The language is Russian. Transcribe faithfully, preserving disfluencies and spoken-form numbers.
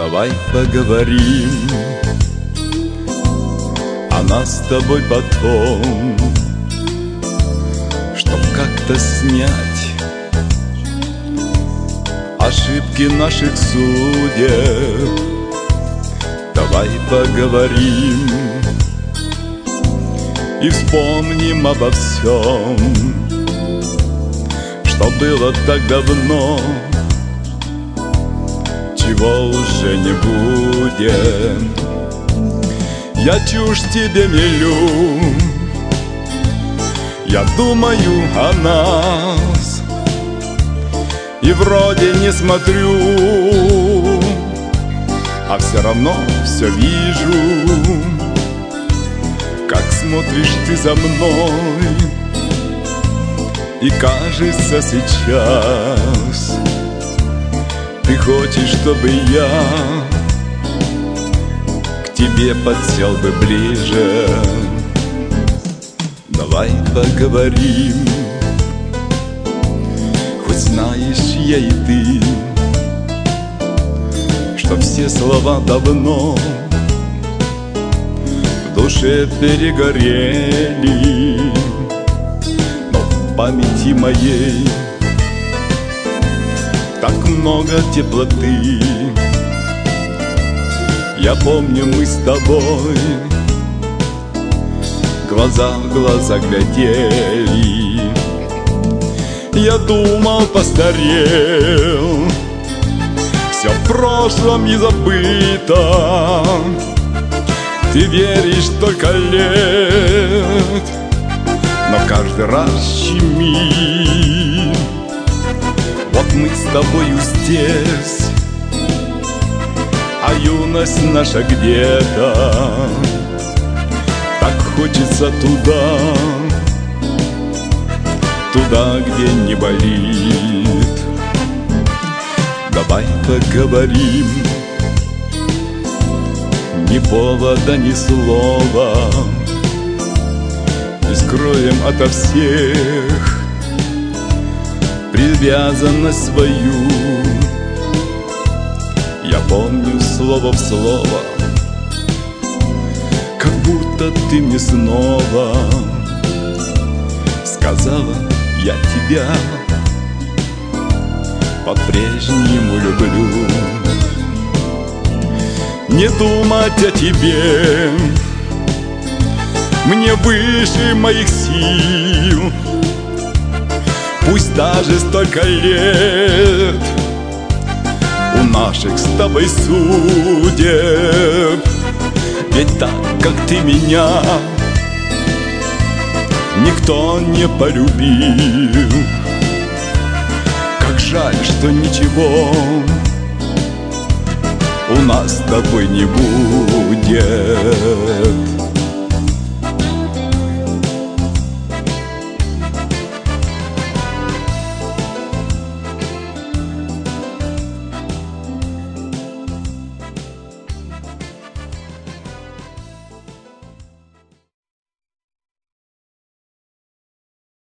Давай поговорим о нас с тобой потом, чтоб как-то снять ошибки наших судеб. Давай поговорим и вспомним обо всем, что было так давно, чего уже не будет. Я чушь тебе мелю, я думаю о нас и вроде не смотрю, а все равно все вижу, как смотришь ты за мной. И кажется сейчас ты хочешь, чтобы я к тебе подсел бы ближе. Давай поговорим, хоть знаешь я и ты, что все слова давно в душе перегорели, но в памяти моей так много теплоты. Я помню, мы с тобой глаза в глаза глядели. Я думал, постарел, все в прошлом не забыто. Ты веришь только лет, но каждый раз щемит. Вот мы с тобою здесь, а юность наша где-то. Так хочется туда, туда, где не болит. Давай поговорим, ни повода, ни слова, и скроем ото всех привязанность свою. Я помню слово в слово, как будто ты мне снова сказала: я тебя по-прежнему люблю. Не думать о тебе мне выше моих сил. Пусть даже столько лет у наших с тобой судеб, ведь так, как ты меня, никто не полюбил. Как жаль, что ничего у нас с тобой не будет.